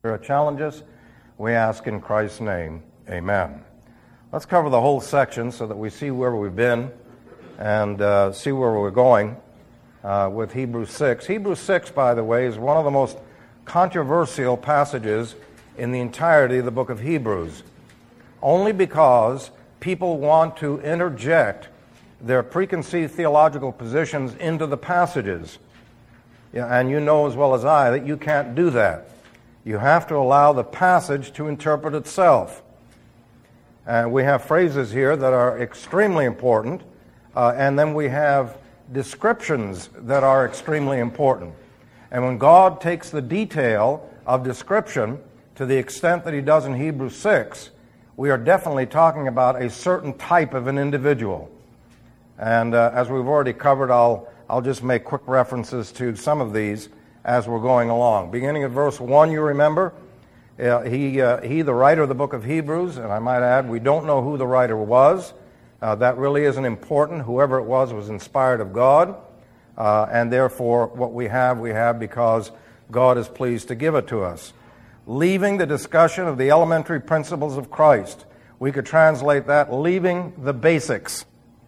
challenges, we ask in Christ's name, amen. Let's cover the whole section so that we see where we've been and see where we're going with Hebrews 6. Hebrews 6, by the way, is one of the most controversial passages in the entirety of the book of Hebrews, only because people want to interject their preconceived theological positions into the passages. And you know as well as I that you can't do that. You have to allow the passage to interpret itself. And we have phrases here that are extremely important, and then we have descriptions that are extremely important. And when God takes the detail of description to the extent that he does in Hebrews 6, we are definitely talking about a certain type of an individual. And as we've already covered, I'll just make quick references to some of these as we're going along. Beginning at verse 1, you remember, he, the writer of the book of Hebrews, and I might add, we don't know who the writer was. That really isn't important. Whoever it was inspired of God, and therefore what we have because God is pleased to give it to us. Leaving the discussion of the elementary principles of Christ. We could translate that, leaving the basics.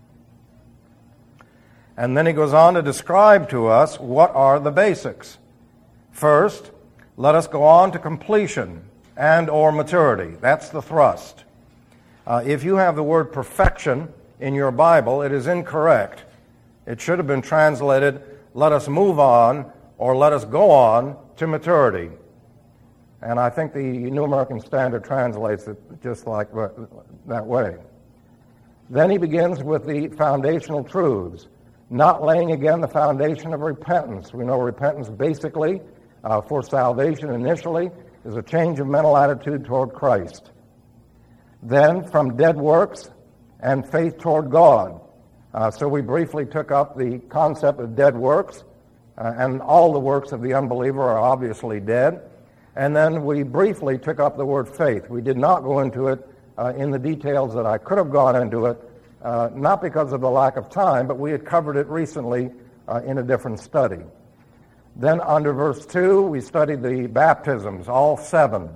And then he goes on to describe to us what are the basics. First, let us go on to completion and or maturity. That's the thrust. If you have the word perfection in your Bible, it is incorrect. It should have been translated, let us move on or let us go on to maturity. And I think the New American Standard translates it just like that way. Then he begins with the foundational truths, not laying again the foundation of repentance. We know repentance basically for salvation initially is a change of mental attitude toward Christ. Then from dead works and faith toward God. So we briefly took up the concept of dead works, and all the works of the unbeliever are obviously dead. And then we briefly took up the word faith. We did not go into it in the details that I could have gone into it, not because of the lack of time, but we had covered it recently in a different study. Then under verse 2, we studied the baptisms, all 7.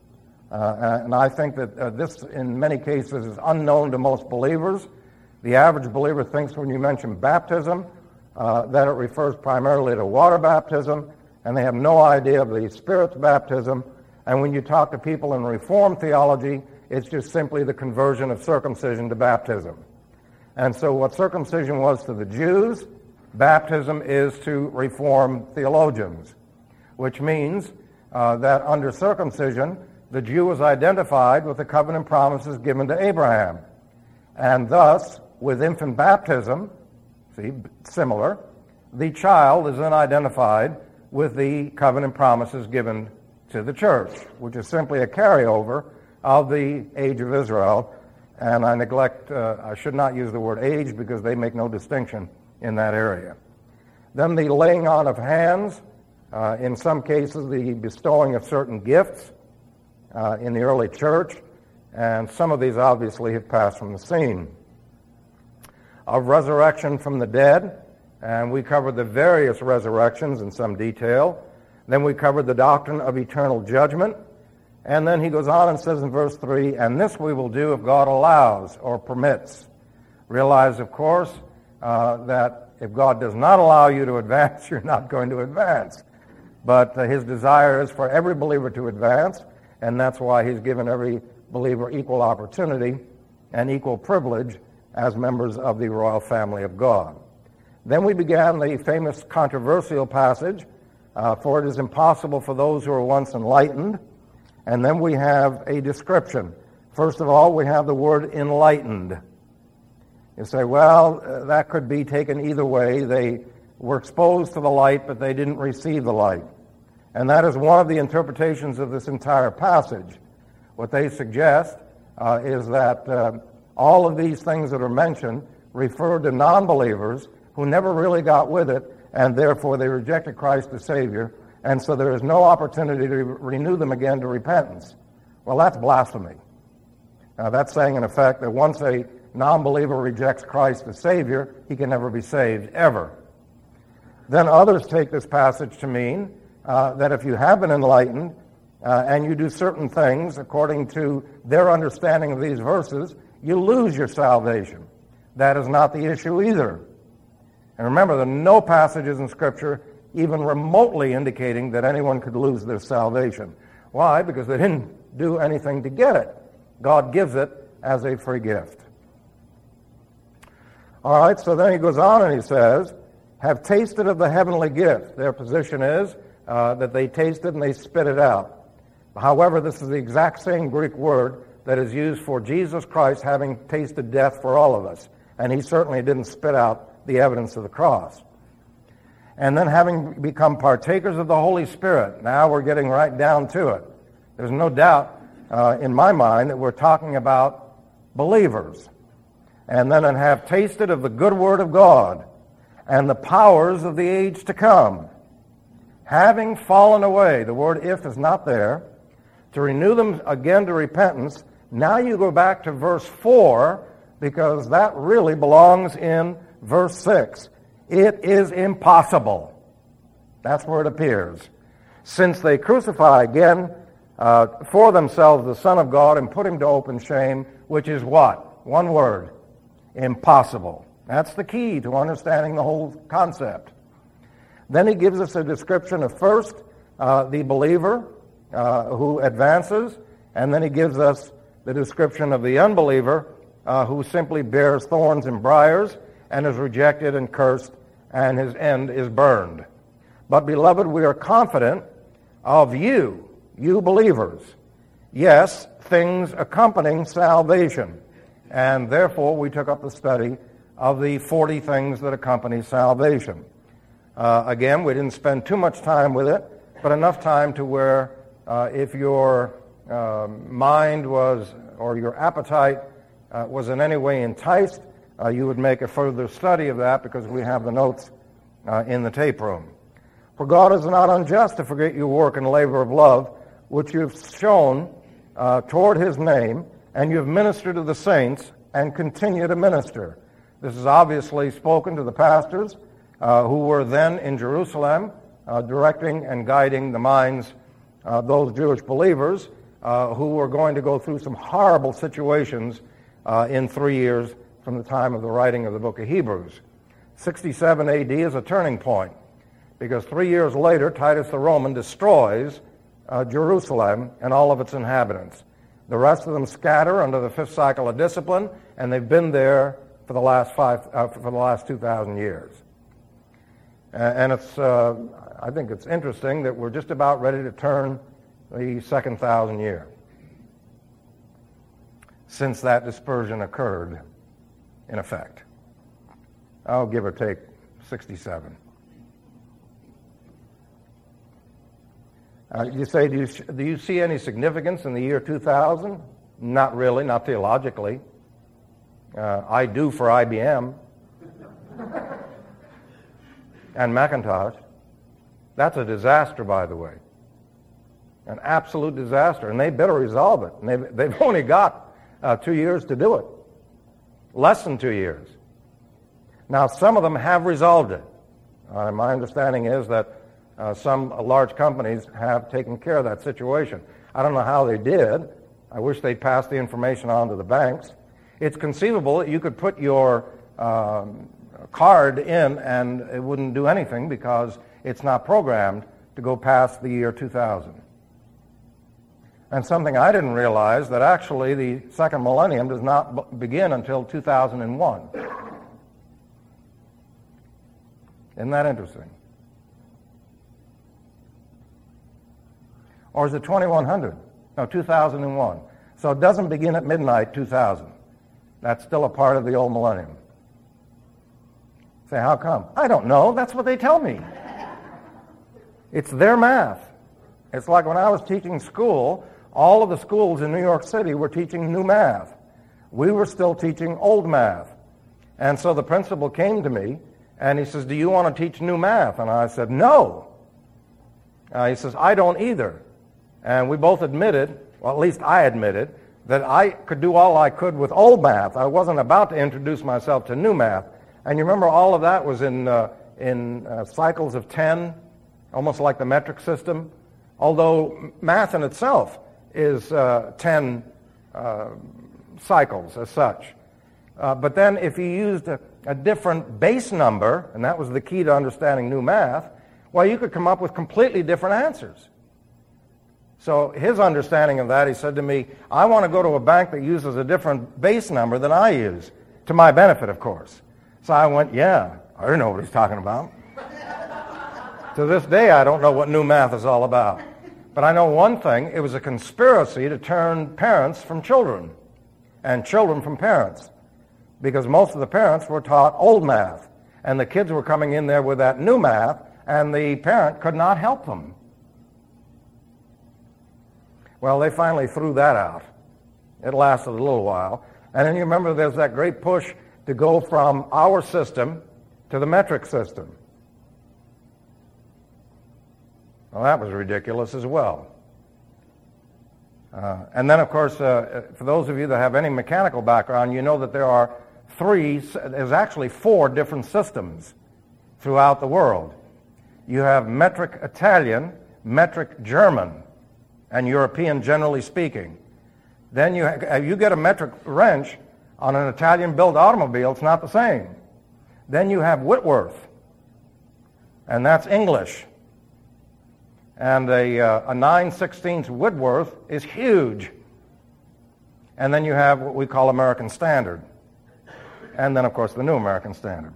And I think that this, in many cases, is unknown to most believers. The average believer thinks when you mention baptism that it refers primarily to water baptism, and they have no idea of the Spirit's baptism. And when you talk to people in Reformed theology, it's just simply the conversion of circumcision to baptism. And so what circumcision was to the Jews, baptism is to Reformed theologians, which means that under circumcision, the Jew was identified with the covenant promises given to Abraham. And thus, with infant baptism, see, similar, the child is then identified with the covenant promises given to the church, which is simply a carryover of the age of Israel. And I should not use the word age because they make no distinction in that area. Then the laying on of hands, in some cases the bestowing of certain gifts in the early church, and some of these obviously have passed from the scene. Of resurrection from the dead, and we covered the various resurrections in some detail. Then we covered the doctrine of eternal judgment. And then he goes on and says in verse 3, and this we will do if God allows or permits. Realize, of course, that if God does not allow you to advance, you're not going to advance. But his desire is for every believer to advance, and that's why he's given every believer equal opportunity and equal privilege as members of the royal family of God. Then we began the famous controversial passage, for it is impossible for those who are once enlightened. And then we have a description. First of all, we have the word enlightened. You say, well, that could be taken either way. They were exposed to the light, but they didn't receive the light. And that is one of the interpretations of this entire passage. What they suggest is that all of these things that are mentioned refer to non-believers who never really got with it, and therefore they rejected Christ as Savior, and so there is no opportunity to renew them again to repentance. Well, that's blasphemy. That's saying, in effect, that once a non-believer rejects Christ as Savior, he can never be saved, ever. Then others take this passage to mean that if you have been enlightened, and you do certain things according to their understanding of these verses, you lose your salvation. That is not the issue either. And remember, there are no passages in Scripture even remotely indicating that anyone could lose their salvation. Why? Because they didn't do anything to get it. God gives it as a free gift. All right, so then he goes on and he says, have tasted of the heavenly gift. Their position is that they tasted and they spit it out. However, this is the exact same Greek word that is used for Jesus Christ having tasted death for all of us. And he certainly didn't spit out the evidence of the cross. And then having become partakers of the Holy Spirit. Now we're getting right down to it. There's no doubt in my mind that we're talking about believers. And then have tasted of the good word of God and the powers of the age to come. Having fallen away, the word if is not there, to renew them again to repentance. Now you go back to verse 4, because that really belongs in verse 6. It is impossible. That's where it appears. Since they crucify again for themselves the Son of God and put him to open shame, which is what? One word. Impossible. That's the key to understanding the whole concept. Then he gives us a description of first the believer who advances, and then he gives us the description of the unbeliever who simply bears thorns and briars and is rejected and cursed, and his end is burned. But beloved, we are confident of you believers. Yes, things accompanying salvation. And therefore, we took up the study of the 40 things that accompany salvation. Again, we didn't spend too much time with it, but enough time to where if your mind was, or your appetite was in any way enticed, you would make a further study of that, because we have the notes in the tape room. For God is not unjust to forget your work and labor of love, which you have shown toward his name, and you have ministered to the saints and continue to minister. This is obviously spoken to the pastors who were then in Jerusalem, directing and guiding the minds of those Jewish believers who were going to go through some horrible situations in 3 years from the time of the writing of the book of Hebrews. 67 AD is a turning point, because 3 years later, Titus the Roman destroys Jerusalem and all of its inhabitants. The rest of them scatter under the fifth cycle of discipline, and they've been there for the last 2,000 years. And it's, I think it's interesting that we're just about ready to turn the second 1,000 year since that dispersion occurred, in effect. I'll give or take 67. You say, do you see any significance in the year 2000? Not really, not theologically. I do for IBM and Macintosh. That's a disaster, by the way. An absolute disaster, and they better resolve it. And they've only got 2 years to do it. Less than 2 years. Now, some of them have resolved it. My understanding is that some large companies have taken care of that situation. I don't know how they did. I wish they'd passed the information on to the banks. It's conceivable that you could put your card in and it wouldn't do anything, because it's not programmed to go past the year 2000. And something I didn't realize, that actually the second millennium does not begin until 2001. Isn't that interesting? Or is it 2100? No, 2001. So it doesn't begin at midnight 2000. That's still a part of the old millennium. Say, how come? I don't know. That's what they tell me. It's their math. It's like when I was teaching school, all of the schools in New York City were teaching new math. We were still teaching old math. And so the principal came to me, and he says, do you want to teach new math? And I said, no. He says, I don't either. And we both admitted, well, at least I admitted, that I could do all I could with old math. I wasn't about to introduce myself to new math. And you remember all of that was in cycles of 10, almost like the metric system. although math in itself is 10 cycles as such. But then if you used a different base number, and that was the key to understanding new math, well, you could come up with completely different answers. So his understanding of that, he said to me, I want to go to a bank that uses a different base number than I use, to my benefit, of course. So I went, yeah, I don't know what he's talking about. To this day, I don't know what new math is all about. But I know one thing, it was a conspiracy to turn parents from children, and children from parents, because most of the parents were taught old math, and the kids were coming in there with that new math, and the parent could not help them. Well, they finally threw that out. It lasted a little while. And then you remember there's that great push to go from our system to the metric system. Well, that was ridiculous as well. And then, of course, for those of you that have any mechanical background, you know that there's actually 4 different systems throughout the world. You have metric Italian, metric German, and European, generally speaking. Then you get a metric wrench on an Italian-built automobile, it's not the same. Then you have Whitworth, and that's English. And a 9/16 Whitworth is huge. And then you have what we call American Standard. And then, of course, the New American Standard.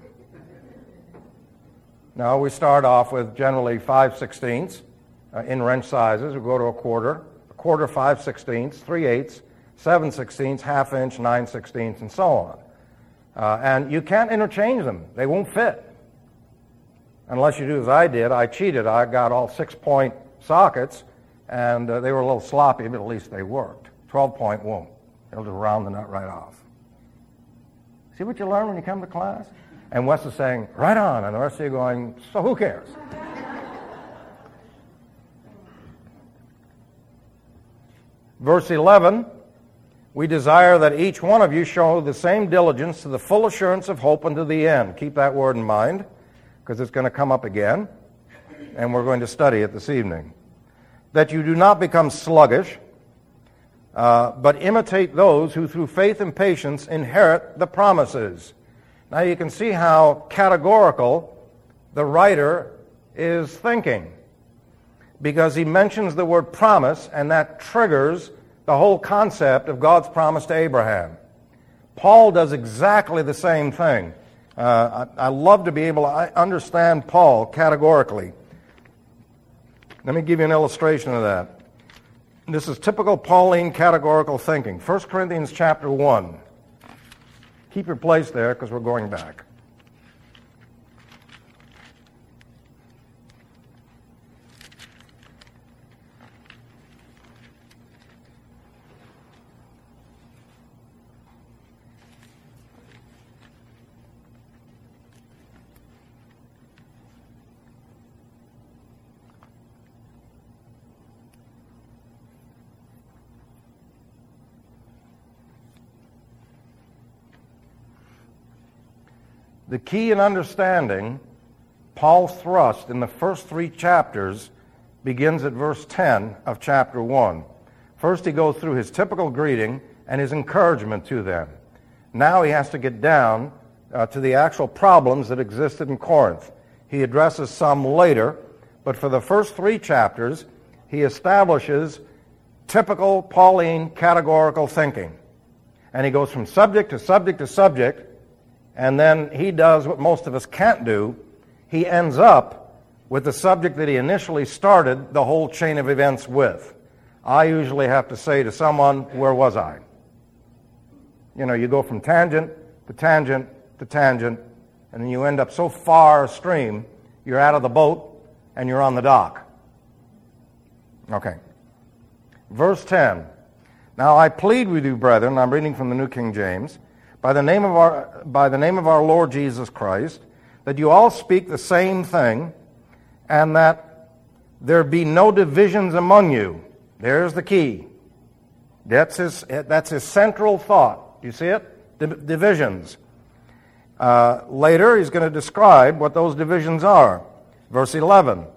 Now, we start off with generally 5/16 in wrench sizes. We go to a quarter, 5/16, 3/8, 7/16, half-inch, 9/16, and so on. And you can't interchange them. They won't fit. Unless you do as I did. I cheated. I got all 6-point sockets, and they were a little sloppy, but at least they worked. 12-point won't. It'll just round the nut right off. See what you learn when you come to class? And Wes is saying, right on, and the rest of you going, so who cares? Verse 11, we desire that each one of you show the same diligence to the full assurance of hope unto the end. Keep that word in mind, because it's going to come up again, and we're going to study it this evening. That you do not become sluggish, but imitate those who through faith and patience inherit the promises. Now you can see how categorical the writer is thinking, because he mentions the word promise, and that triggers the whole concept of God's promise to Abraham. Paul does exactly the same thing. I love to be able to understand Paul categorically. Let me give you an illustration of that. This is typical Pauline categorical thinking. 1 Corinthians chapter 1. Keep your place there because we're going back. The key in understanding Paul's thrust in the first 3 chapters begins at verse 10 of chapter 1. First, he goes through his typical greeting and his encouragement to them. Now he has to get down to the actual problems that existed in Corinth. He addresses some later, but for the first 3 chapters, he establishes typical Pauline categorical thinking. And he goes from subject to subject to subject, and then he does what most of us can't do. He ends up with the subject that he initially started the whole chain of events with. I usually have to say to someone, where was I? You know, you go from tangent to tangent to tangent, and then you end up so far astream, you're out of the boat and you're on the dock. Okay. Verse 10. Now I plead with you, brethren, I'm reading from the New King James, by the name of our Lord Jesus Christ, that you all speak the same thing, and that there be no divisions among you. There's the key. That's his central thought. You see it? Divisions. Later, he's going to describe what those divisions are. Verse 11.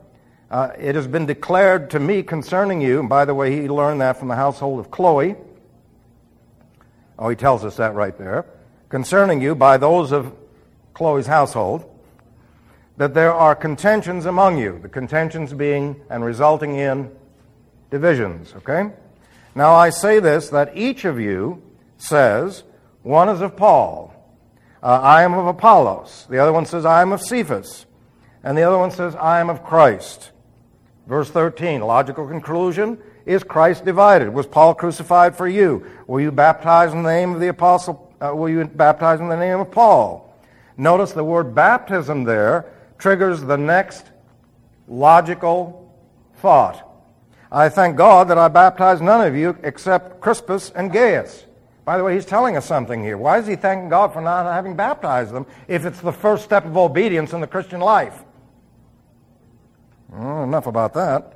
It has been declared to me concerning you, and by the way, he learned that from the household of Chloe. Oh, he tells us that right there. Concerning you by those of Chloe's household, that there are contentions among you, the contentions being and resulting in divisions, okay? Now I say this, that each of you says, one is of Paul, I am of Apollos, the other one says, I am of Cephas, and the other one says, I am of Christ. Verse 13, logical conclusion, is Christ divided? Was Paul crucified for you? Were you baptized in the name of the apostle? Were you baptized in the name of Paul? Notice the word baptism there triggers the next logical thought. I thank God that I baptized none of you except Crispus and Gaius. By the way, he's telling us something here. Why is he thanking God for not having baptized them if it's the first step of obedience in the Christian life? Well, enough about that.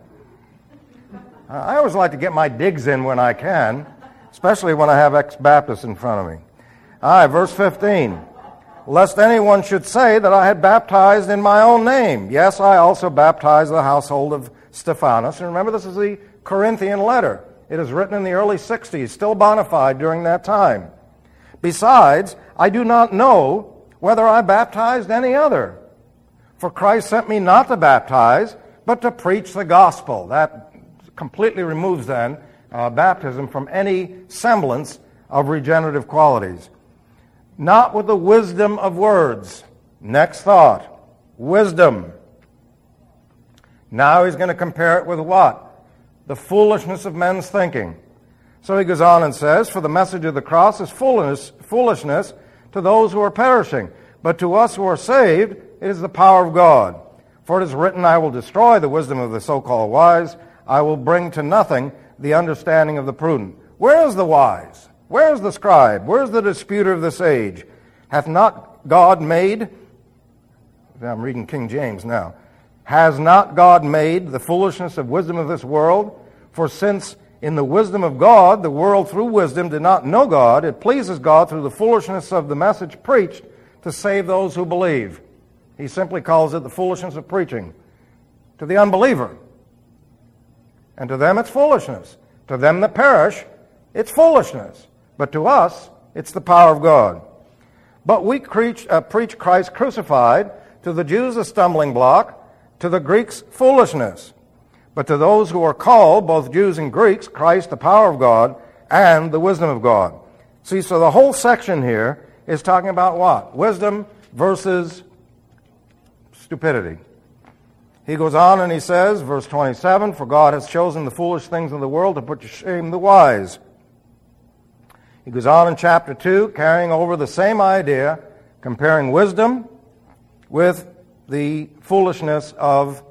I always like to get my digs in when I can, especially when I have ex-Baptists in front of me. All right, verse 15. Lest anyone should say that I had baptized in my own name. Yes, I also baptized the household of Stephanas. And remember, this is the Corinthian letter. It is written in the early 60s, still bona fide during that time. Besides, I do not know whether I baptized any other. For Christ sent me not to baptize, but to preach the gospel. That completely removes then baptism from any semblance of regenerative qualities. Not with the wisdom of words. Next thought. Wisdom. Now he's going to compare it with what? The foolishness of men's thinking. So he goes on and says, for the message of the cross is foolishness to those who are perishing. But to us who are saved, it is the power of God. For it is written, I will destroy the wisdom of the so-called wise. I will bring to nothing the understanding of the prudent. Where is the wise? Where is the scribe? Where is the disputer of this age? Hath not God made, I'm reading King James now, has not God made the foolishness of wisdom of this world? For since in the wisdom of God, the world through wisdom did not know God, it pleases God through the foolishness of the message preached to save those who believe. He simply calls it the foolishness of preaching. To the unbeliever. And to them it's foolishness. To them that perish, it's foolishness. But to us, it's the power of God. But we preach Christ crucified, to the Jews a stumbling block, to the Greeks foolishness. But to those who are called, both Jews and Greeks, Christ the power of God and the wisdom of God. See, so the whole section here is talking about what? Wisdom versus stupidity. He goes on and he says, verse 27, for God has chosen the foolish things of the world to put to shame the wise. He goes on in chapter 2, carrying over the same idea, comparing wisdom with the foolishness of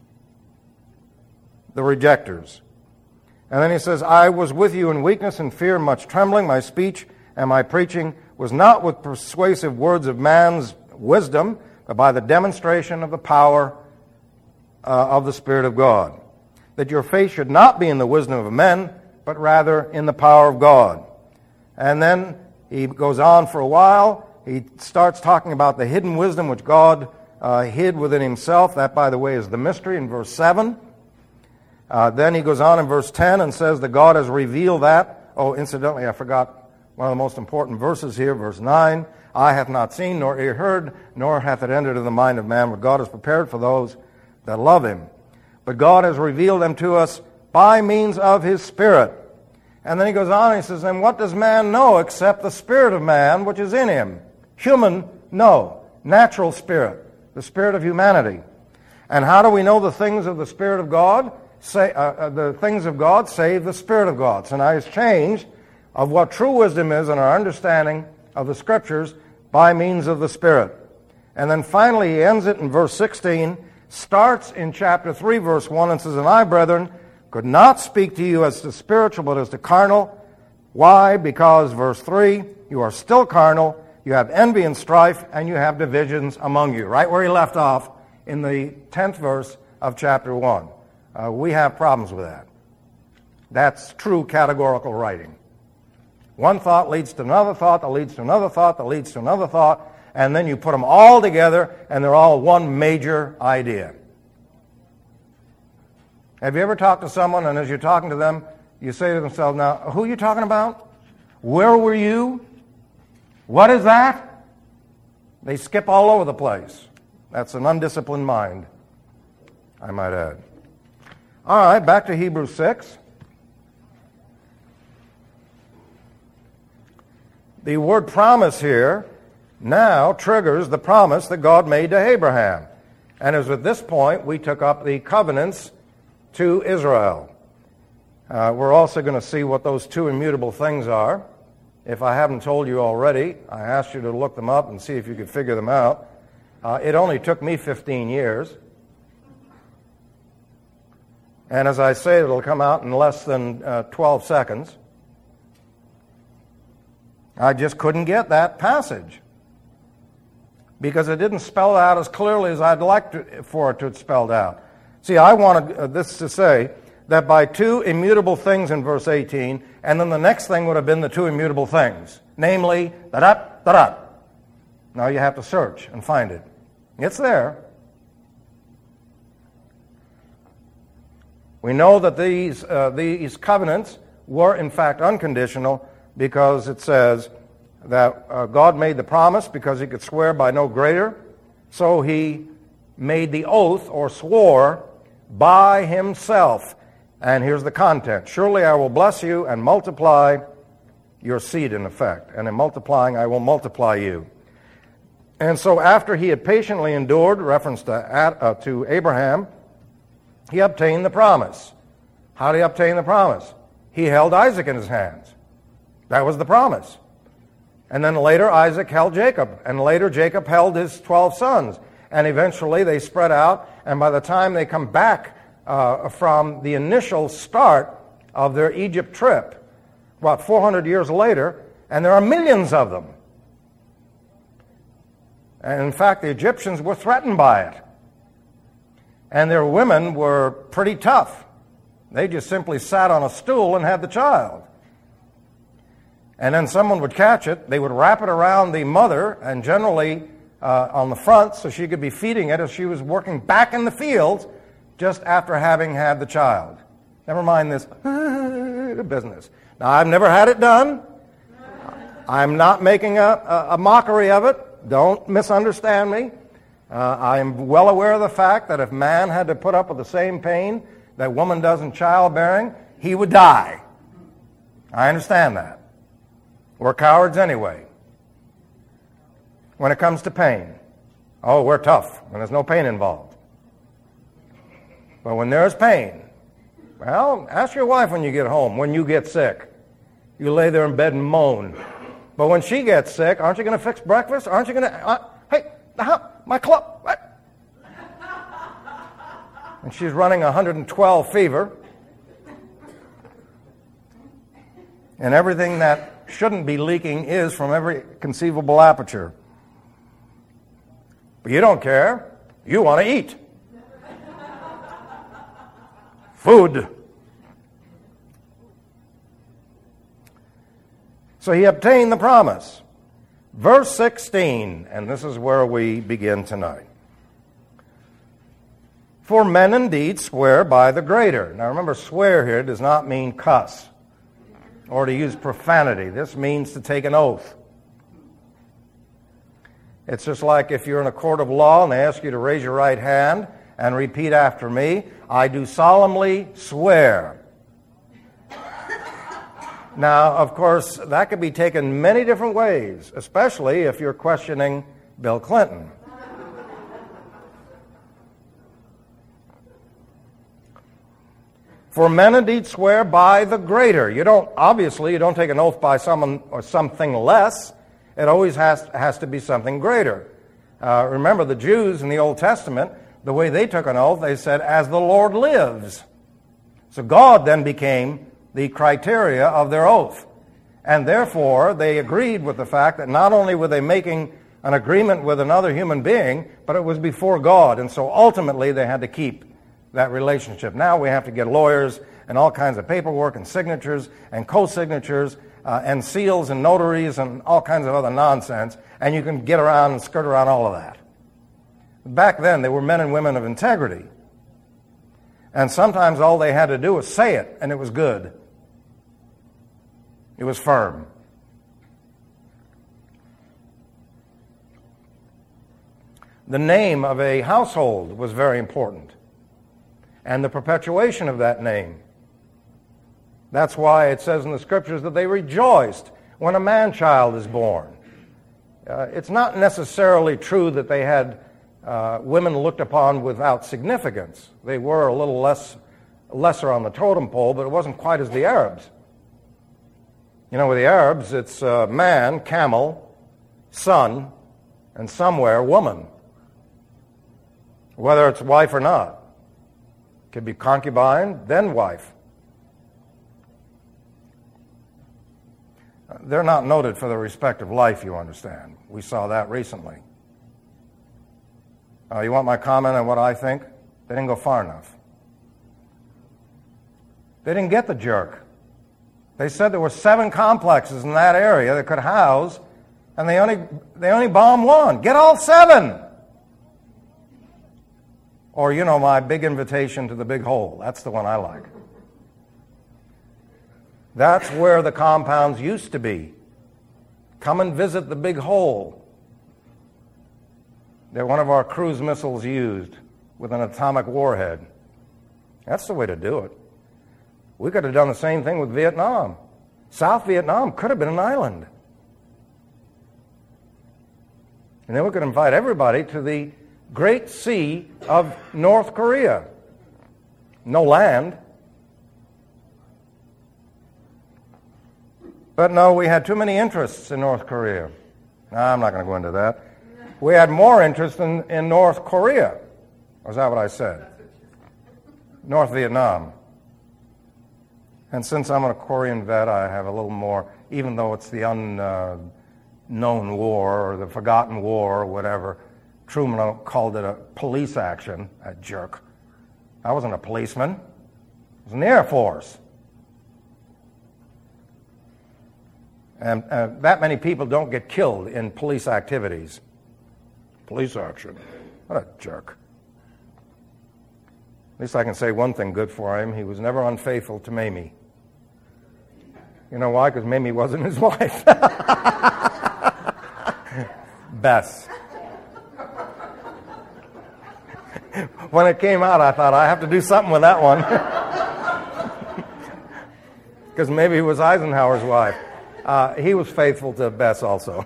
the rejectors. And then he says, I was with you in weakness and fear and much trembling. My speech and my preaching was not with persuasive words of man's wisdom, but by the demonstration of the power of the Spirit of God. That your faith should not be in the wisdom of men, but rather in the power of God. And then he goes on for a while. He starts talking about the hidden wisdom which God hid within himself. That, by the way, is the mystery in verse 7. Then he goes on in verse 10 and says that God has revealed that. Oh, incidentally, I forgot one of the most important verses here, verse 9. Eye hath not seen, nor ear heard, nor hath it entered into the mind of man what God has prepared for those that love him. But God has revealed them to us by means of his Spirit. And then he goes on and he says, and what does man know except the spirit of man which is in him? Human, no. Natural spirit, the spirit of humanity. And how do we know the things of the Spirit of God? The things of God save the Spirit of God. So now he's changed of what true wisdom is in our understanding of the Scriptures by means of the Spirit. And then finally he ends it in verse 16, starts in chapter 3, verse 1, and says, and I, brethren, could not speak to you as to spiritual, but as to carnal. Why? Because, verse 3, you are still carnal, you have envy and strife, and you have divisions among you. Right where he left off in the 10th verse of chapter 1. We have problems with that. That's true categorical writing. One thought leads to another thought, that leads to another thought, that leads to another thought, and then you put them all together, and they're all one major idea. Have you ever talked to someone, and as you're talking to them, you say to themselves, now, who are you talking about? Where were you? What is that? They skip all over the place. That's an undisciplined mind, I might add. All right, back to Hebrews 6. The word promise here now triggers the promise that God made to Abraham. And it was at this point we took up the covenants to Israel. We're also going to see what those two immutable things are. If I haven't told you already, I asked you to look them up and see if you could figure them out. It only took me 15 years. And as I say, it'll come out in less than 12 seconds. I just couldn't get that passage because it didn't spell it out as clearly as I'd like for it to have spelled out. See, I wanted this to say that by two immutable things in verse 18, and then the next thing would have been the two immutable things, namely, da-da, da-da. Now you have to search and find it. It's there. We know that these covenants were in fact unconditional because it says that God made the promise because he could swear by no greater, so he made the oath or swore by himself. And here's the content. Surely I will bless you and multiply your seed, in effect. And in multiplying, I will multiply you. And so after he had patiently endured, reference to Abraham, he obtained the promise. How did he obtain the promise? He held Isaac in his hands. That was the promise. And then later Isaac held Jacob. And later Jacob held his 12 sons. And eventually they spread out. And by the time they come back from the initial start of their Egypt trip, about 400 years later, and there are millions of them. And in fact, the Egyptians were threatened by it. And their women were pretty tough. They just simply sat on a stool and had the child. And then someone would catch it, they would wrap it around the mother, and generally on the front, so she could be feeding it as she was working back in the fields just after having had the child. Never mind this business. Now, I've never had it done. I'm not making a mockery of it. Don't misunderstand me. I'm well aware of the fact that if man had to put up with the same pain that woman does in childbearing, he would die. I understand that. We're cowards anyway. When it comes to pain, oh, we're tough when there's no pain involved. But when there's pain, well, ask your wife when you get home, when you get sick. You lay there in bed and moan. But when she gets sick, aren't you going to fix breakfast? Aren't you going to, hey, my club. What? And she's running 112 fever. And everything that shouldn't be leaking is from every conceivable aperture. But you don't care. You want to eat. Food. So he obtained the promise. Verse 16, and this is where we begin tonight. For men indeed swear by the greater. Now remember, swear here does not mean cuss or to use profanity. This means to take an oath. It's just like if you're in a court of law and they ask you to raise your right hand and repeat after me, I do solemnly swear. Now, of course, that could be taken many different ways, especially if you're questioning Bill Clinton. For men indeed swear by the greater. You don't take an oath by someone or something less. It always has to be something greater. Remember, the Jews in the Old Testament, the way they took an oath, they said, as the Lord lives. So God then became the criteria of their oath. And therefore, they agreed with the fact that not only were they making an agreement with another human being, but it was before God. And so ultimately, they had to keep that relationship. Now we have to get lawyers and all kinds of paperwork and signatures and co-signatures and seals and notaries and all kinds of other nonsense, and you can get around and skirt around all of that. Back then, they were men and women of integrity. And sometimes all they had to do was say it, and it was good. It was firm. The name of a household was very important, and the perpetuation of that name. That's why it says in the Scriptures that they rejoiced when a man-child is born. It's not necessarily true that they had women looked upon without significance. They were a little lesser on the totem pole, but it wasn't quite as the Arabs. You know, with the Arabs, it's man, camel, son, and somewhere woman, whether it's wife or not. It could be concubine, then wife. They're not noted for their respect of life, you understand. We saw that recently. You want my comment on what I think? They didn't go far enough. They didn't get the jerk. They said there were 7 complexes in that area that could house, and they only bombed 1. Get all 7! Or, you know, my big invitation to the big hole. That's the one I like. That's where the compounds used to be. Come and visit the big hole that one of our cruise missiles used with an atomic warhead. That's the way to do it. We could have done the same thing with Vietnam. South Vietnam could have been an island. And then we could invite everybody to the Great Sea of North Korea. No land. But no, we had too many interests in North Korea. No, I'm not going to go into that. We had more interest in North Korea. Or is that what I said? North Vietnam. And since I'm a Korean vet, I have a little more, even though it's the unknown war or the forgotten war or whatever. Truman called it a police action, that jerk. I wasn't a policeman. I was in the Air Force. And that many people don't get killed in police activities. Police action. What a jerk. At least I can say one thing good for him. He was never unfaithful to Mamie. You know why? Because Mamie wasn't his wife. Bess. When it came out, I thought, I have to do something with that one. Because maybe he was Eisenhower's wife. He was faithful to Bess also.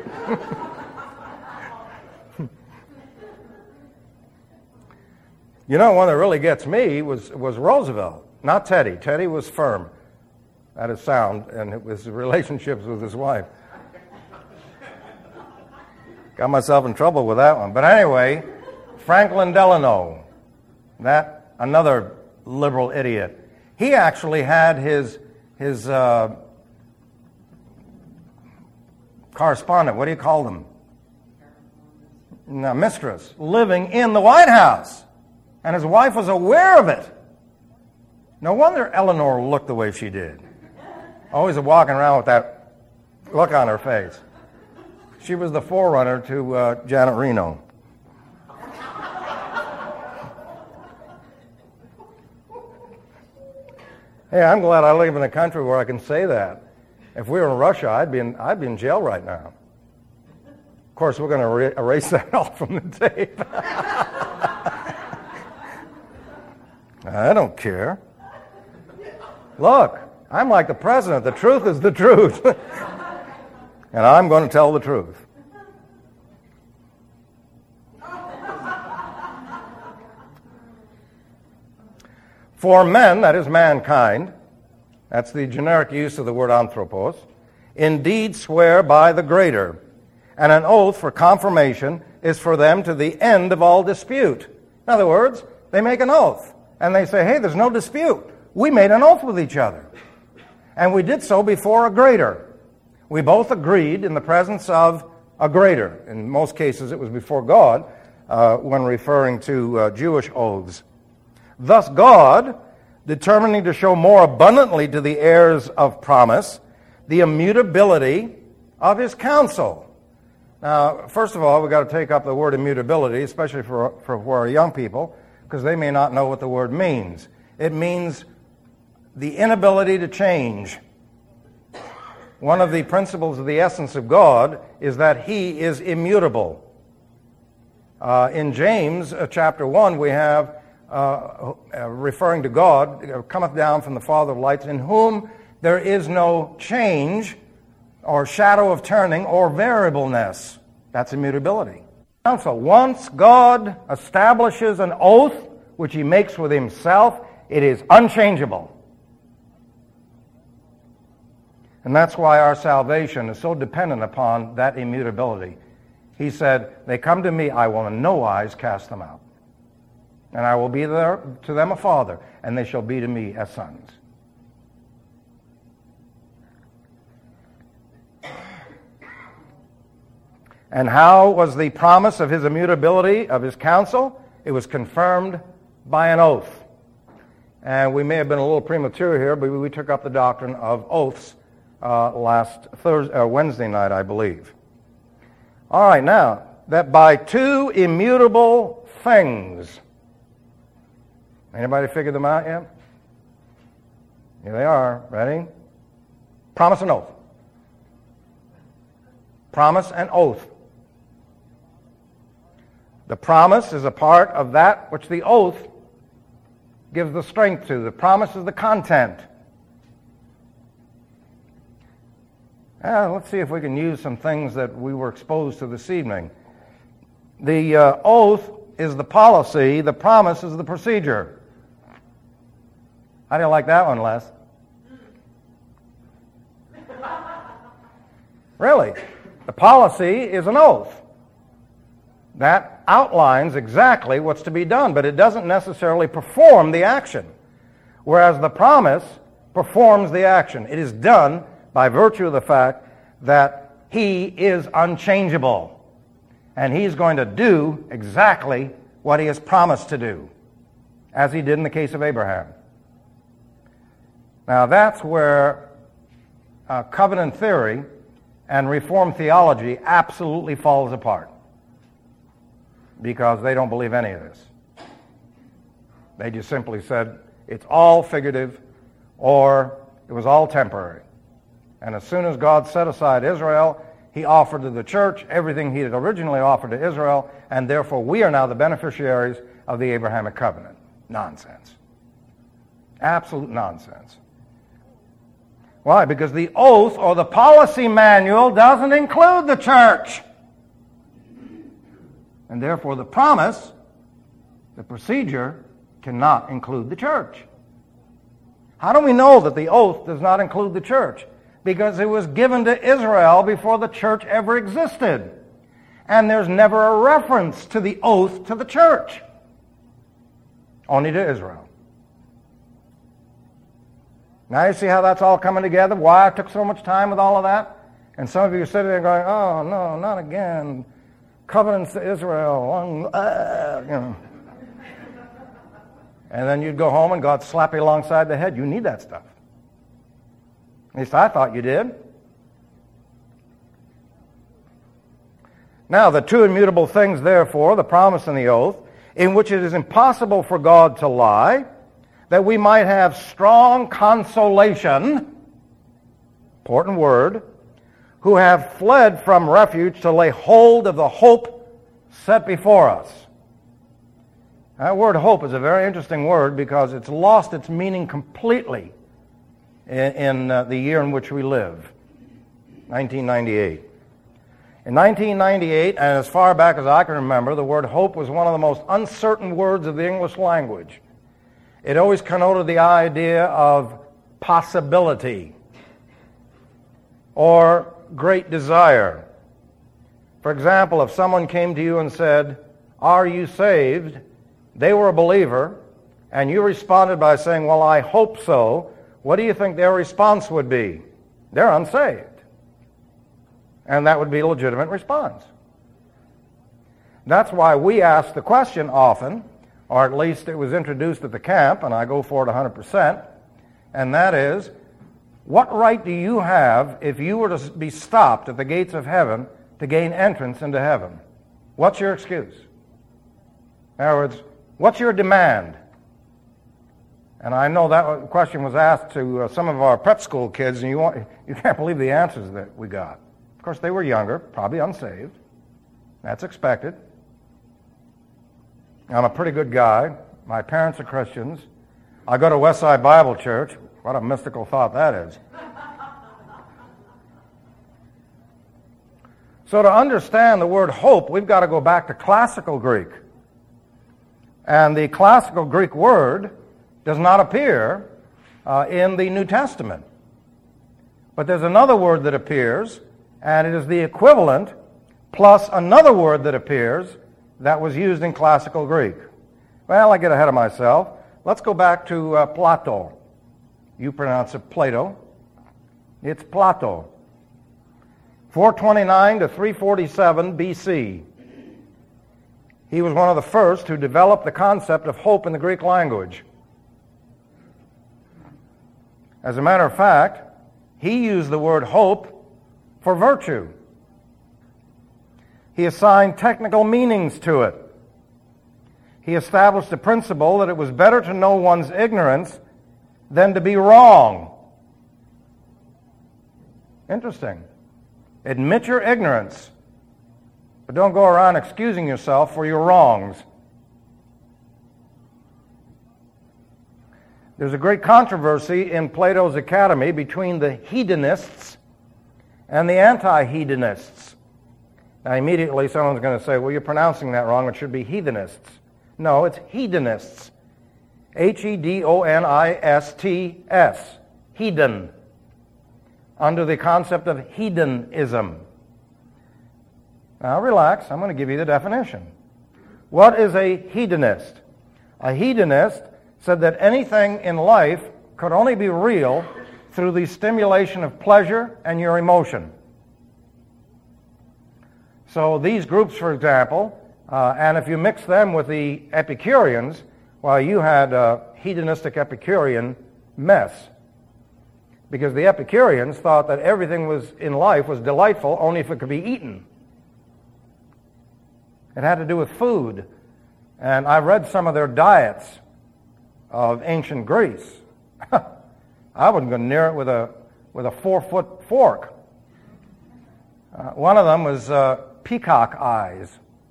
You know, one that really gets me was Roosevelt, not Teddy. Teddy was firm. That is sound, and it was relationships with his wife. Got myself in trouble with that one. But anyway, Franklin Delano, that another liberal idiot, he actually had his correspondent, what do you call them? No, mistress, living in the White House. And his wife was aware of it. No wonder Eleanor looked the way she did. Always walking around with that look on her face. She was the forerunner to Janet Reno. Hey, I'm glad I live in a country where I can say that. If we were in Russia, I'd be in jail right now. Of course, we're going to erase that all from the tape. I don't care. Look, I'm like the president. The truth is the truth. And I'm going to tell the truth. For men, that is mankind, that's the generic use of the word anthropos, indeed swear by the greater, and an oath for confirmation is for them to the end of all dispute. In other words, they make an oath, and they say, hey, there's no dispute. We made an oath with each other. And we did so before a greater. We both agreed in the presence of a greater. In most cases, it was before God when referring to Jewish oaths. Thus God, determining to show more abundantly to the heirs of promise the immutability of his counsel. Now, first of all, we've got to take up the word immutability, especially for our young people. because they may not know what the word means. It means the inability to change. One of the principles of the essence of God is that He is immutable. In James chapter 1, we have, referring to God, cometh down from the Father of lights, in whom there is no change or shadow of turning or variableness. That's immutability. So once God establishes an oath, which He makes with Himself, it is unchangeable. And that's why our salvation is so dependent upon that immutability. He said, they come to me, I will in no wise cast them out. And I will be there to them a father, and they shall be to me as sons. And how was the promise of His immutability, of His counsel? It was confirmed by an oath. And we may have been a little premature here, but we took up the doctrine of oaths last Wednesday night, I believe. All right, now, that by two immutable things. Anybody figured them out yet? Here they are. Ready? Promise and oath. Promise and oath. The promise is a part of that which the oath gives the strength to. The promise is the content. Let's see if we can use some things that we were exposed to this evening. The oath is the policy. The promise is the procedure. How do you like that one, Les? Really? The policy is an oath. That outlines exactly what's to be done, but it doesn't necessarily perform the action. Whereas the promise performs the action. It is done by virtue of the fact that He is unchangeable. And He's going to do exactly what He has promised to do, as He did in the case of Abraham. Now that's where covenant theory and Reformed theology absolutely falls apart, because they don't believe any of this. They just simply said it's all figurative, or it was all temporary. And as soon as God set aside Israel, He offered to the church everything He had originally offered to Israel, and therefore we are now the beneficiaries of the Abrahamic covenant. Nonsense. Absolute nonsense. Why? Because the oath or the policy manual doesn't include the church. And therefore the promise, the procedure, cannot include the church. How do we know that the oath does not include the church? Because it was given to Israel before the church ever existed. And there's never a reference to the oath to the church. Only to Israel. Now you see how that's all coming together? Why I took so much time with all of that? And some of you are sitting there going, oh, no, not again. Covenants to Israel. You know. And then you'd go home and God slap you alongside the head. You need that stuff. At least I thought you did. Now, the two immutable things, therefore, the promise and the oath, in which it is impossible for God to lie, that we might have strong consolation, important word, who have fled from refuge to lay hold of the hope set before us. That word hope is a very interesting word because it's lost its meaning completely in the year in which we live, 1998. In 1998, and as far back as I can remember, the word hope was one of the most uncertain words of the English language. It always connoted the idea of possibility or great desire. For example, if someone came to you and said, "Are you saved?" They were a believer, and you responded by saying, "Well, I hope so." What do you think their response would be? They're unsaved. And that would be a legitimate response. That's why we ask the question often, or at least it was introduced at the camp, and I go for it 100%, and that is, what right do you have if you were to be stopped at the gates of heaven to gain entrance into heaven? What's your excuse? In other words, What's your demand? And I know that question was asked to some of our prep school kids, and you can't believe the answers that we got. Of course, they were younger, probably unsaved. That's expected. I'm a pretty good guy. My parents are Christians. I go to Westside Bible Church. What a mystical thought that is. So to understand the word hope, we've got to go back to classical Greek. And the classical Greek word does not appear in the New Testament. But there's another word that appears, and it is the equivalent plus another word that appears that was used in classical Greek. Well, I get ahead of myself. Let's go back to Plato. You pronounce it Plato. It's Plato. 429 to 347 BC. He was one of the first who developed the concept of hope in the Greek language. As a matter of fact, he used the word hope for virtue. He assigned technical meanings to it. He established the principle that it was better to know one's ignorance than to be wrong. Interesting. Admit your ignorance, but don't go around excusing yourself for your wrongs. There's a great controversy in Plato's Academy between the hedonists and the anti-hedonists. Now, immediately someone's going to say, well, you're pronouncing that wrong. It should be heathenists. No, it's hedonists. Hedonists. Hedon. Under the concept of hedonism. Now, relax. I'm going to give you the definition. What is a hedonist? A hedonist said that anything in life could only be real through the stimulation of pleasure and your emotion. So these groups, for example, and if you mix them with the Epicureans, well, you had a hedonistic Epicurean mess. Because the Epicureans thought that everything in life was delightful only if it could be eaten. It had to do with food. And I read some of their diets of ancient Greece. I wouldn't go near it with a 4-foot fork. One of them was peacock eyes.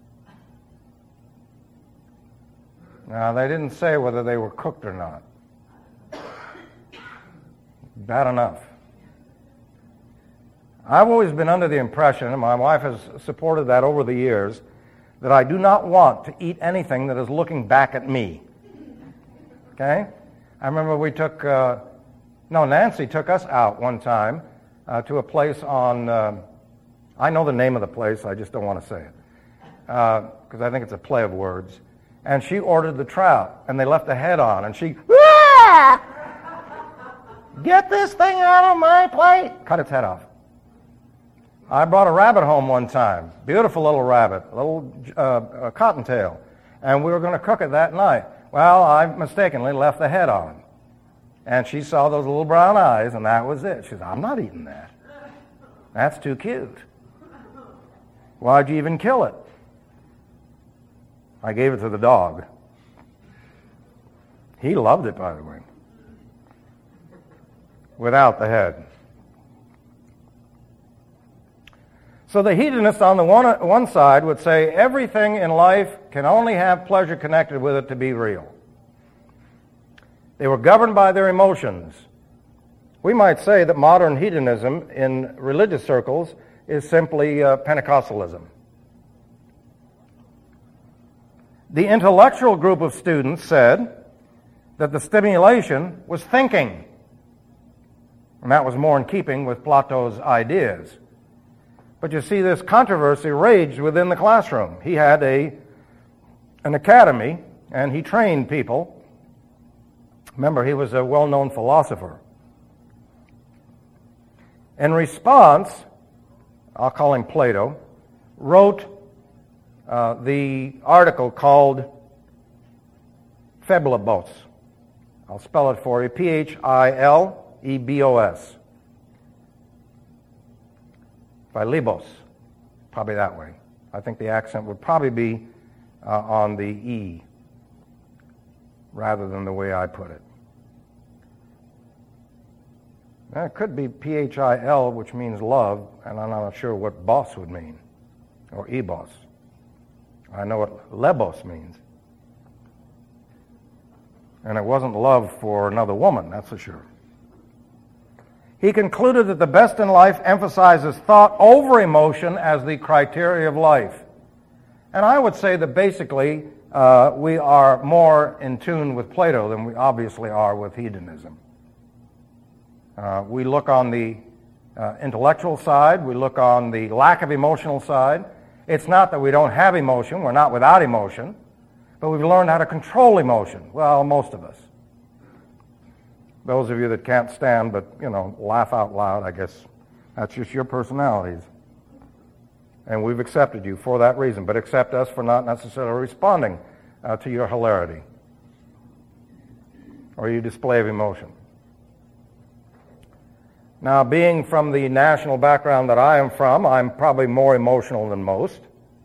Now, they didn't say whether they were cooked or not. Bad enough. I've always been under the impression, and my wife has supported that over the years, that I do not want to eat anything that is looking back at me. Okay? I remember Nancy took us out one time to a place on, I know the name of the place, I just don't want to say it, because I think it's a play of words. And she ordered the trout, and they left the head on, and she, get this thing out of my plate! Cut its head off. I brought a rabbit home one time, beautiful little rabbit, a little cottontail, and we were going to cook it that night. Well, I mistakenly left the head on. And she saw those little brown eyes, and that was it. She said, I'm not eating that. That's too cute. Why'd you even kill it? I gave it to the dog. He loved it, by the way. Without the head. So the hedonist on the one side would say everything in life can only have pleasure connected with it to be real. They were governed by their emotions. We might say that modern hedonism in religious circles is simply Pentecostalism. The intellectual group of students said that the stimulation was thinking. And that was more in keeping with Plato's ideas. But you see, this controversy raged within the classroom. He had an academy, and he trained people. Remember, he was a well-known philosopher. In response, I'll call him Plato, wrote the article called Philebos. I'll spell it for you, Philebos. Philebos, probably that way. I think the accent would probably be on the E. rather than the way I put it. Now, it could be P-H-I-L, which means love, and I'm not sure what boss would mean, or ebos. I know what lebos means. And it wasn't love for another woman, that's for sure. He concluded that the best in life emphasizes thought over emotion as the criteria of life. And I would say that basically we are more in tune with Plato than we obviously are with hedonism. We look on the intellectual side, we look on the lack of emotional side. It's not that we don't have emotion, we're not without emotion, but we've learned how to control emotion. Well, most of us. Those of you that can't stand but, laugh out loud, I guess that's just your personalities. And we've accepted you for that reason, but accept us for not necessarily responding to your hilarity or your display of emotion. Now, being from the national background that I am from, I'm probably more emotional than most.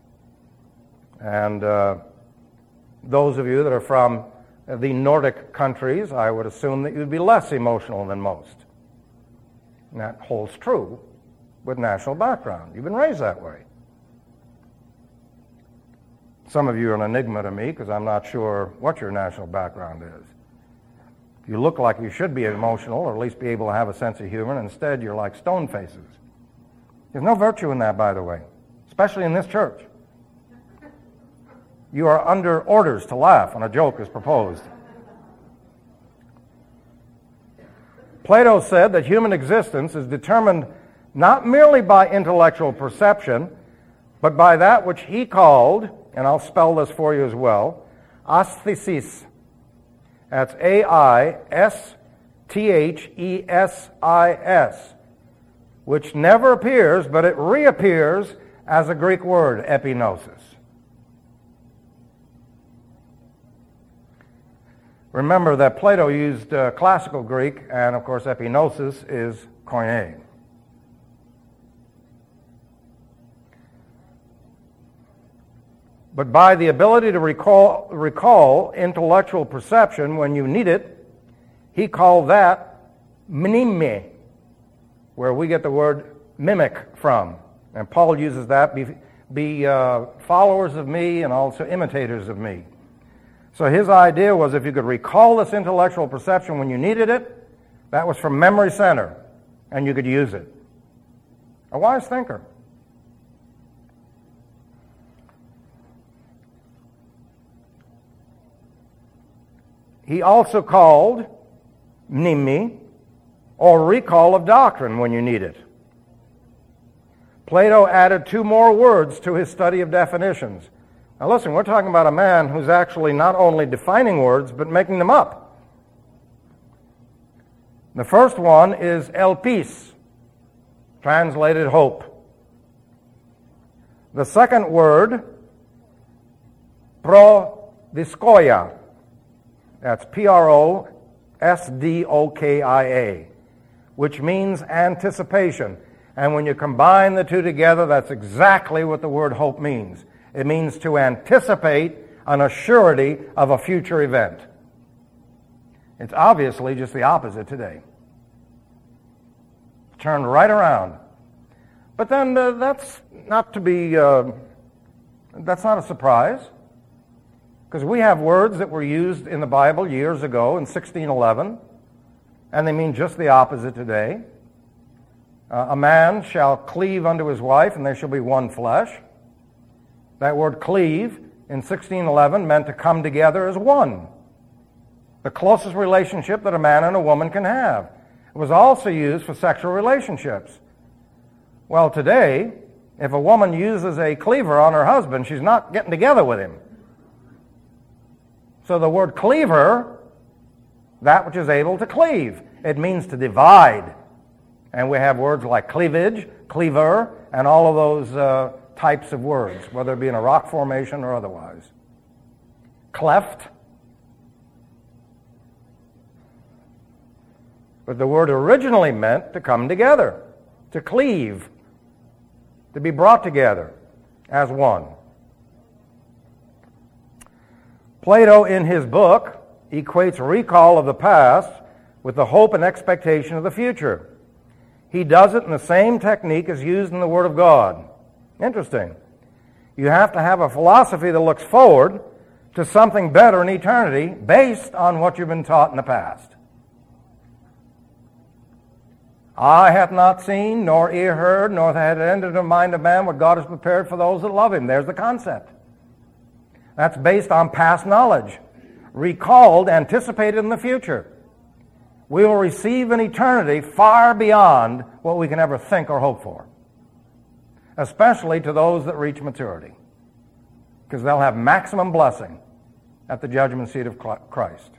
And those of you that are from the Nordic countries, I would assume that you'd be less emotional than most. And that holds true with national background. You've been raised that way. Some of you are an enigma to me because I'm not sure what your national background is. You look like you should be emotional, or at least be able to have a sense of humor, and instead you're like stone faces. There's no virtue in that, by the way, especially in this church. You are under orders to laugh when a joke is proposed. Plato said that human existence is determined not merely by intellectual perception, but by that which he called, and I'll spell this for you as well, aesthesis. That's A-I-S-T-H-E-S-I-S, which never appears, but it reappears as a Greek word, epinosis. Remember that Plato used classical Greek, and of course epinosis is koine. But by the ability to recall intellectual perception when you need it, he called that mneme, where we get the word mimic from. And Paul uses that, be followers of me and also imitators of me. So his idea was if you could recall this intellectual perception when you needed it, that was from memory center, and you could use it. A wise thinker. He also called mneme, or recall of doctrine when you need it. Plato added 2 more words to his study of definitions. Now listen, we're talking about a man who's actually not only defining words, but making them up. The first one is elpis, translated hope. The second word, prodiskoia, that's P-R-O-S-D-O-K-I-A, which means anticipation. And when you combine the two together, that's exactly what the word hope means. It means to anticipate an assurity of a future event. It's obviously just the opposite today. Turned right around. But then that's not a surprise. Because we have words that were used in the Bible years ago in 1611, and they mean just the opposite today. A man shall cleave unto his wife, and they shall be one flesh. That word cleave in 1611 meant to come together as one. The closest relationship that a man and a woman can have. It was also used for sexual relationships. Well, today, if a woman uses a cleaver on her husband, she's not getting together with him. So the word cleaver, that which is able to cleave, it means to divide. And we have words like cleavage, cleaver, and all of those types of words, whether it be in a rock formation or otherwise. Cleft. But the word originally meant to come together, to cleave, to be brought together as one. Plato, in his book, equates recall of the past with the hope and expectation of the future. He does it in the same technique as used in the Word of God. Interesting. You have to have a philosophy that looks forward to something better in eternity based on what you've been taught in the past. Eye hath not seen, nor ear heard, nor hath it entered the mind of man what God has prepared for those that love Him. There's the concept. That's based on past knowledge, recalled, anticipated in the future. We will receive an eternity far beyond what we can ever think or hope for, especially to those that reach maturity, because they'll have maximum blessing at the judgment seat of Christ.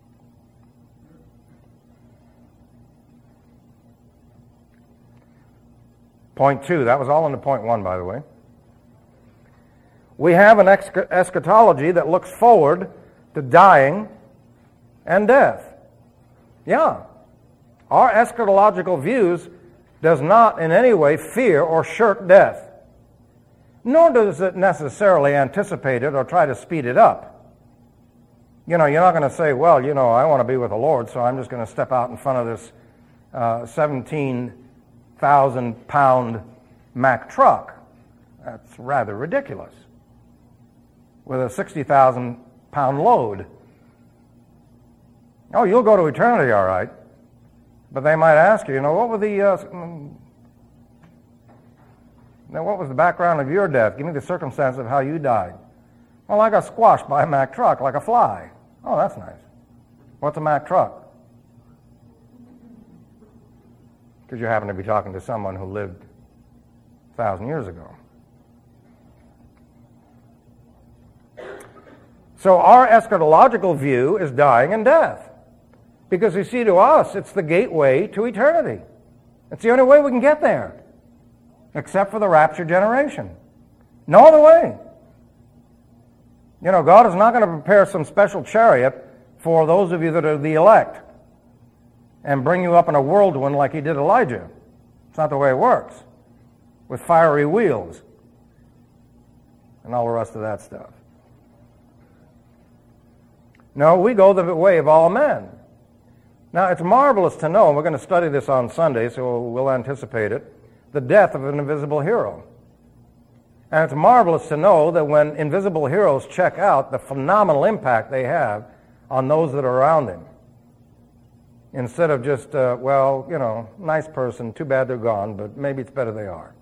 Point 2, that was all into point 1, by the way. We have an eschatology that looks forward to dying and death. Yeah. Our eschatological views does not in any way fear or shirk death, nor does it necessarily anticipate it or try to speed it up. You know, you're not going to say, well, you know, I want to be with the Lord, so I'm just going to step out in front of this 17,000-pound Mack truck. That's rather ridiculous. With a 60,000-pound load. Oh, you'll go to eternity, all right. But they might ask you, you know, what was the background of your death? Give me the circumstance of how you died. Well, I got squashed by a Mack truck like a fly. Oh, that's nice. What's a Mack truck? Because you happen to be talking to someone who lived 1,000 years ago. So our eschatological view is dying and death. Because you see, to us, it's the gateway to eternity. It's the only way we can get there, except for the rapture generation. No other way. You know, God is not going to prepare some special chariot for those of you that are the elect and bring you up in a whirlwind like He did Elijah. It's not the way it works, with fiery wheels and all the rest of that stuff. No, we go the way of all men. Now, it's marvelous to know, and we're going to study this on Sunday, so we'll anticipate it, the death of an invisible hero. And it's marvelous to know that when invisible heroes check out, the phenomenal impact they have on those that are around them. Instead of just, well, you know, nice person, too bad they're gone, but maybe it's better they are.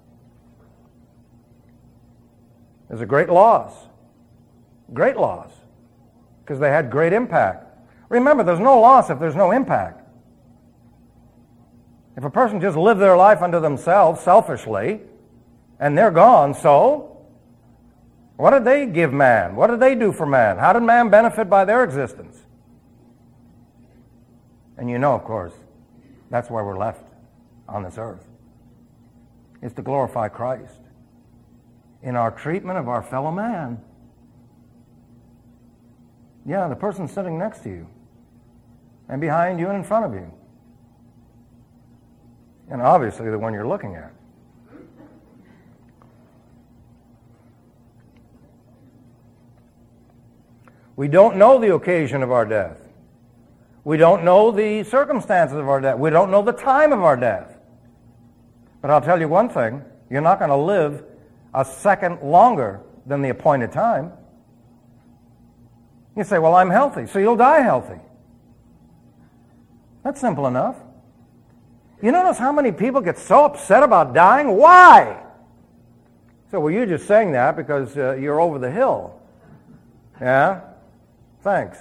There's a great loss. Great loss. Because they had great impact. Remember, there's no loss if there's no impact. If a person just lived their life unto themselves selfishly, and they're gone, so what did they give man? What did they do for man? How did man benefit by their existence? And you know, of course, that's why we're left on this earth. It's to glorify Christ in our treatment of our fellow man. Yeah, the person sitting next to you, and behind you and in front of you. And obviously the one you're looking at. We don't know the occasion of our death. We don't know the circumstances of our death. We don't know the time of our death. But I'll tell you one thing, you're not going to live a second longer than the appointed time. You say, well, I'm healthy, so you'll die healthy. That's simple enough. You notice how many people get so upset about dying? Why? So, well, you're just saying that because you're over the hill. Yeah? Thanks.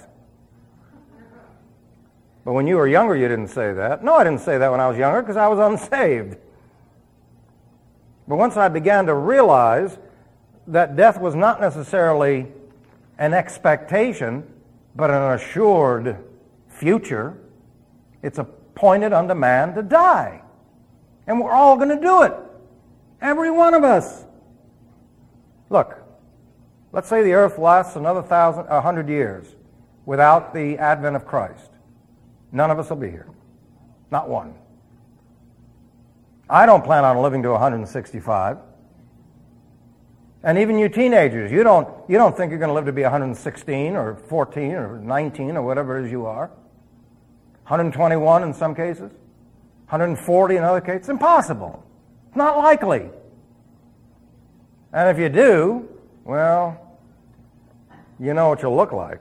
But when you were younger, you didn't say that. No, I didn't say that when I was younger because I was unsaved. But once I began to realize that death was not necessarily an expectation, but an assured future, it's appointed unto man to die. And we're all going to do it. Every one of us. Look, let's say the earth lasts another 100 years without the advent of Christ. None of us will be here. Not one. I don't plan on living to 165. And even you teenagers, you don't think you're going to live to be 116 or 14 or 19 or whatever it is you are. 121 in some cases. 140 in other cases. It's impossible. It's not likely. And if you do, well, you know what you'll look like.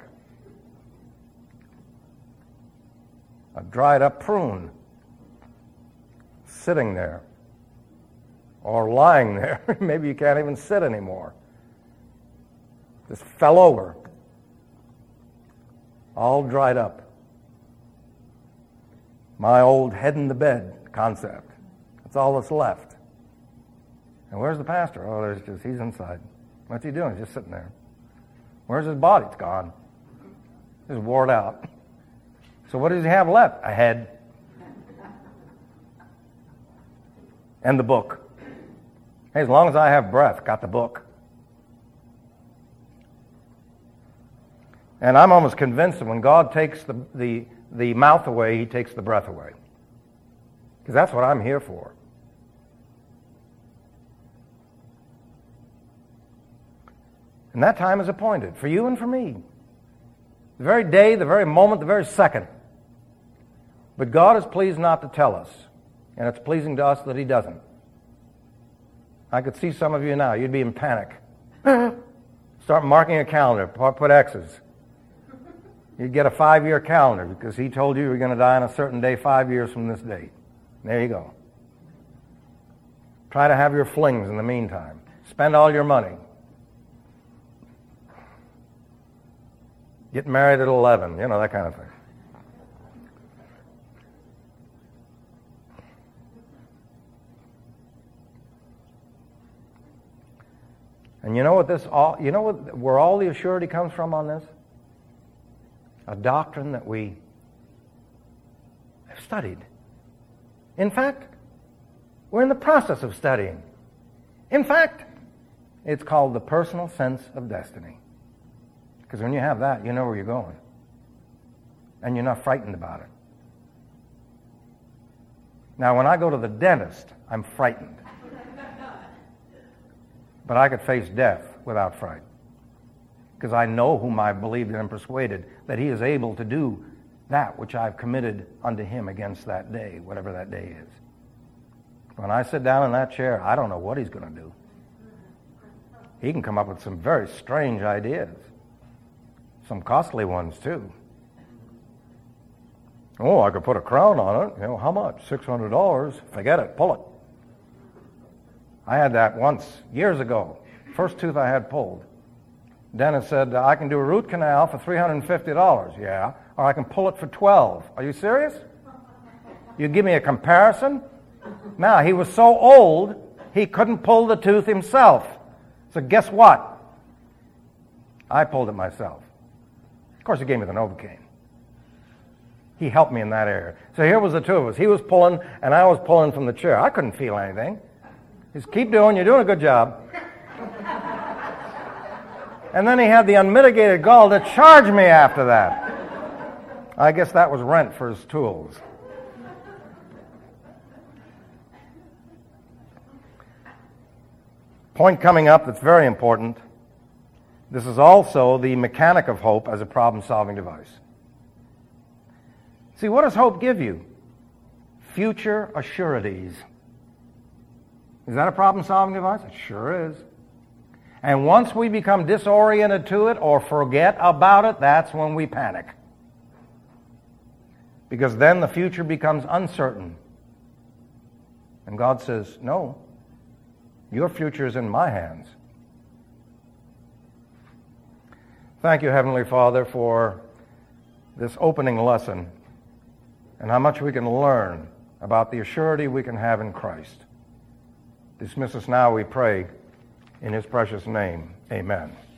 A dried up prune sitting there. Or lying there. Maybe you can't even sit anymore. Just fell over. All dried up. My old head in the bed concept. That's all that's left. And where's the pastor? Oh, he's inside. What's he doing? He's just sitting there. Where's his body? It's gone. It's wore out. So what does he have left? A head. And the book. Hey, as long as I have breath, got the book. And I'm almost convinced that when God takes the mouth away, he takes the breath away. Because that's what I'm here for. And that time is appointed for you and for me. The very day, the very moment, the very second. But God is pleased not to tell us. And it's pleasing to us that he doesn't. I could see some of you now. You'd be in panic. Start marking a calendar. Put X's. You'd get a 5-year calendar because he told you you were going to die on a certain day 5 years from this date. There you go. Try to have your flings in the meantime. Spend all your money. Get married at 11. You know, that kind of thing. And you know what where all the assurity comes from on this? A doctrine that we have studied. In fact, we're in the process of studying. In fact, it's called the personal sense of destiny. Because when you have that, you know where you're going. And you're not frightened about it. Now, when I go to the dentist, I'm frightened. But I could face death without fright. Because I know whom I believed and am persuaded that he is able to do that which I've committed unto him against that day, whatever that day is. When I sit down in that chair, I don't know what he's going to do. He can come up with some very strange ideas. Some costly ones, too. Oh, I could put a crown on it. You know, how much? $600. Forget it. Pull it. I had that once, years ago. First tooth I had pulled. Dentist said, I can do a root canal for $350. Yeah. Or I can pull it for $12. Are you serious? You give me a comparison? Now, he was so old, he couldn't pull the tooth himself. So guess what? I pulled it myself. Of course, he gave me the Novocaine. He helped me in that area. So here was the two of us. He was pulling, and I was pulling from the chair. I couldn't feel anything. Just keep doing, you're doing a good job. And then he had the unmitigated gall to charge me after that. I guess that was rent for his tools. Point coming up that's very important. This is also the mechanic of hope as a problem-solving device. See, what does hope give you? Future assurities. Is that a problem-solving device? It sure is. And once we become disoriented to it or forget about it, that's when we panic. Because then the future becomes uncertain. And God says, no, your future is in my hands. Thank you, Heavenly Father, for this opening lesson and how much we can learn about the assurity we can have in Christ. Dismiss us now, we pray, in his precious name. Amen.